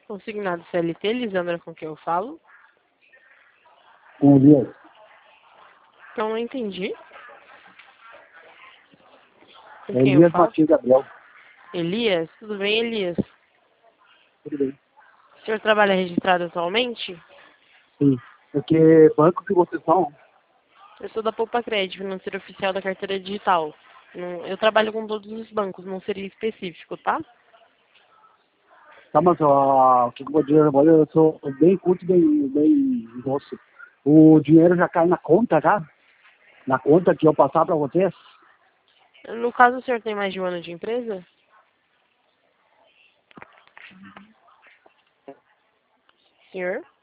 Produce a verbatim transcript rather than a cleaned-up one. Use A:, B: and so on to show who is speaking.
A: Consignado C L T, Lisandra, com quem eu falo?
B: Com Elias.
A: Então, não entendi. Com quem eu
B: Elias
A: falo?
B: Matias Gabriel.
A: Elias? Tudo bem, Elias?
B: Tudo bem.
A: O senhor trabalha registrado atualmente?
B: Sim. Porque banco que vocês são?
A: Eu sou da Poupa Crédito, financeiro oficial da carteira digital. Não- Eu trabalho com todos os bancos, não seria específico, tá?
B: Tá, mas ó, o que que eu vou dizer agora? Eu sou bem curto, bem, bem grosso. O dinheiro já cai na conta, já? Na conta que eu passar para vocês?
A: No caso, o senhor tem mais de um ano de empresa? Senhor?